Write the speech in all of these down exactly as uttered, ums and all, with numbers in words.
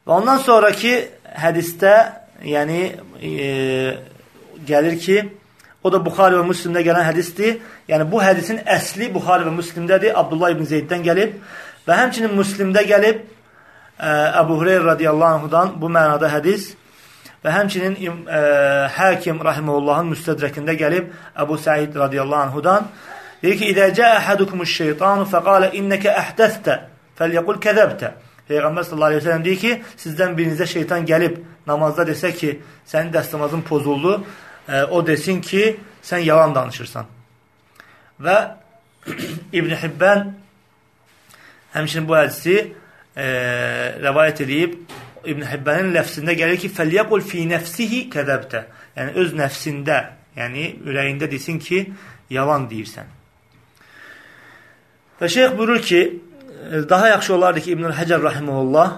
Və ondan sonraki hədisdə, yəni e, gəlir ki, o da Buxari və Müslimdə gələn hədisdir. Yəni bu hədisin əsli Buxari və Müslimdədir. Abdullah ibn Zeyddən gəlib və həmçinin Müslimdə gəlib e, Əbu Hureyra radiyallahu anhudan bu mənada hədis və həmçinin e, Həkim rahimehullahın müstədrəkində gəlib Əbu Səid radiyallahu anhudan. Deyir ki, İdə cəə əhədukumuş şeytanu fəqalə innəkə əhdəstə fəlyəqul kəzəbtə. Peyğəmbər sallallahu aleyhi ve sellem deyir ki, sizdən birinizə şeytan gəlib namazda desə ki, sənin dəstəmazın pozuldu, e, o desin ki, sən yalan danışırsan. Və İbn Hibbən həmçinin bu hədisi e, rəvayət edib, İbn Hibbənin ləfsində gəlir ki, fəlyəqul fi nəfsihi kəzəbtə. Yəni, öz nəfsində, yəni ürəyində desin ki, yalan deyirsən. Və şeyx buyurur ki, daha yaxşı olardı ki, İbn-i Həcər rahimehullah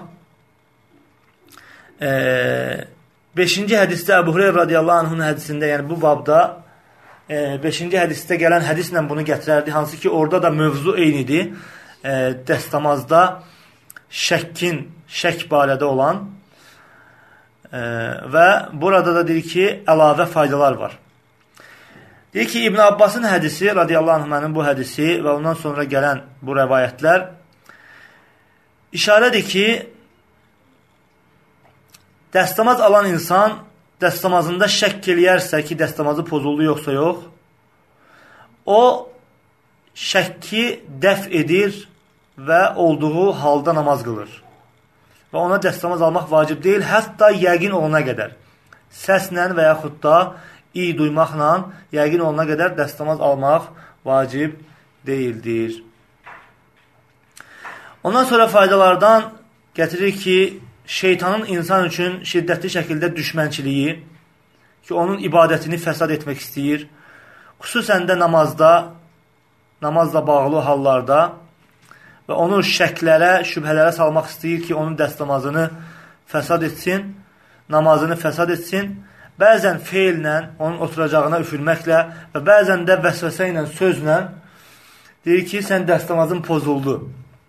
e, beşinci hədisdə Əbu Hureyra radiyallahu anhunun hədisində, yəni bu babda e, beşinci hədisdə gələn hədislə bunu gətirərdi. Hansı ki, orada da mövzu eynidir. E, dəstəmazda şəkkin, şək barədə olan e, və burada da deyir ki, əlavə faydalar var. Deyir ki, İbn Abbasın hədisi, radiyallahu anhümənin bu hədisi və ondan sonra gələn bu rəvayətlər İşarədir ki, dəstəmaz alan insan dəstəmazında şəkk eləyərsə ki, dəstəmazı pozuldu yoxsa yox, o şəkki dəf edir və olduğu halda namaz qılır. Və ona dəstəmaz almaq vacib deyil, hətta yəqin olana qədər. Səslə və yaxud da iyi duymaqla yəqin olana qədər dəstəmaz almaq vacib deyildir. Ondan sonra faydalardan gətirir ki, şeytanın insan üçün şiddətli şəkildə düşmənçiliyi, ki, onun ibadətini fəsad etmək istəyir, xüsusən də namazda, namazla bağlı hallarda və onu şəklərə, şübhələrə salmaq istəyir ki, onun dəstəmazını fəsad etsin, namazını fəsad etsin, bəzən feillə, onun oturacağına üfürməklə və bəzən də vəsvəsə ilə, sözlə deyir ki, sən dəstəmazın pozuldu.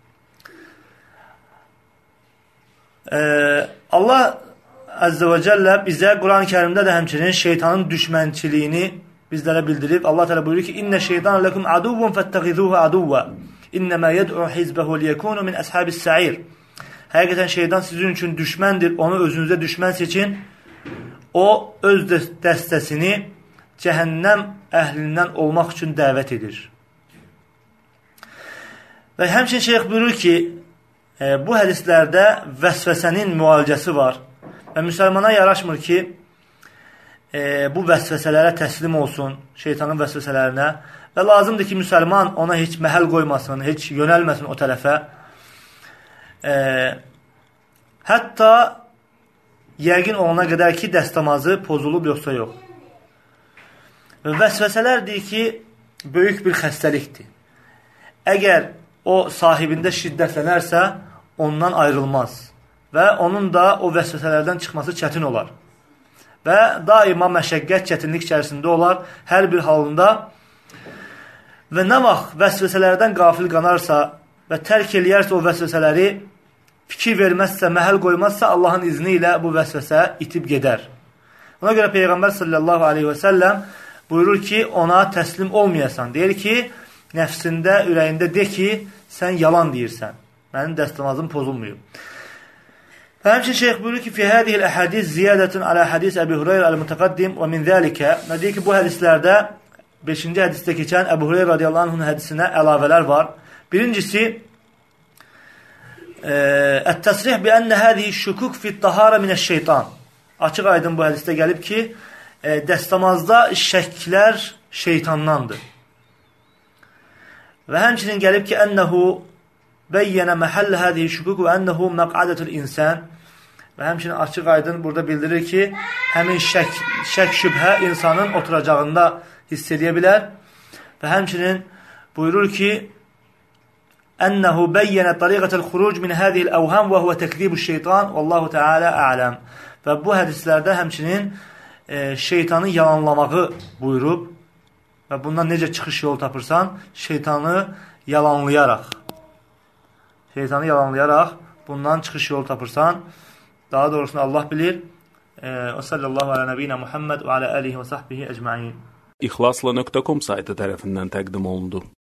Ee, Allah Əzzə və Cəllə bizə Quran-ı Kərimdə də həmçinin şeytanın düşmənçiliyini bizlərə bildirib. Allah Teala buyurur ki, İnnə şeytan ləkum aduvvun fəttəxizuhu aduvvə İnnəmə yəd'u hizbəhu liyəkunu min əshabis səir. Həqiqətən şeytan sizin üçün düşməndir, onu özünüzə düşmən seçin. O, öz dəstəsini cəhənnəm əhlindən olmaq üçün dəvət edir. Və həmçinin şeyx buyurur ki, E, bu hədislərdə vəsvəsənin müalicəsi var və müsəlmana yaraşmır ki, e, bu vəsvəsələrə təslim olsun, şeytanın vəsvəsələrinə və lazımdır ki, müsəlman ona heç məhəl qoymasın, heç yönəlməsin o tərəfə. E, hətta yəqin olana qədər ki, dəstəmazı pozulub yoxsa yox. Və vəsvəsələr deyir ki, böyük bir xəstəlikdir. Əgər o sahibində şiddətlənərsə, ondan ayrılmaz və onun da o vəsvəsələrdən çıxması çətin olar və daima məşəqqət, çətinlik içərisində olar hər bir halında və nə vaxt vəsvəsələrdən qafil qanarsa və tərk eləyərsə o vəsvəsələri, fikir verməzsə, məhəl qoymazsa, Allahın izni ilə bu vəsvəsə itib gedər. Ona görə Peyğəmbər sallallahu aleyhi və səlləm buyurur ki, ona təslim olmayasan. Deyir ki, nəfsində, ürəyində de ki, sən yalan deyirsən. Mənim dəstəmazım pozulmuyor. Və həmçin şeyx buyurur ki, fi hədihil əhədis ziyadətun alə hədis Əbu Hureyra əl-Mütəqaddim və min zəlikə. Və deyir ki, bu hədislərdə beşinci hədisdə keçən Əbu Hureyra radiyallahu anhunun hədisinə əlavələr var. Birincisi, ət-təsrih bi ənə hədihi şükük fit-tahara minəş-şeytan. Açıq aydın bu hədisdə gəlib ki, dəstəmazda şəklər şeytandandır. Və həmçinin gəlib ki, ənəhu bəyyənə məhəllə hədihi şükük və ənəhu məqadətül insən. Və həmçinin açıq aydın burada bildirir ki, həmin şək, şək şübhə insanın oturacağında hiss edə bilər. Və həmçinin buyurur ki, ənəhu bəyyənə tariqətəl xuruc min hədihil əvhəm və huvə təkdibuş şeytan və Allahu Teala ələm. Və bu hədislərdə həmçinin e, şeytanı yalanlamağı buyurub. Və bundan necə çıxış yolu tapırsan? Şeytanı yalanlayaraq. Şeytanı yalanlayaraq bundan çıxış yolu tapırsan. Daha doğrusunu Allah bilir. O sallallahu ala nəbiyyina Muhammed və ala alihi və sahbihi əcmain. İxlasla nöqtə com saytı tərəfindən təqdim olundu.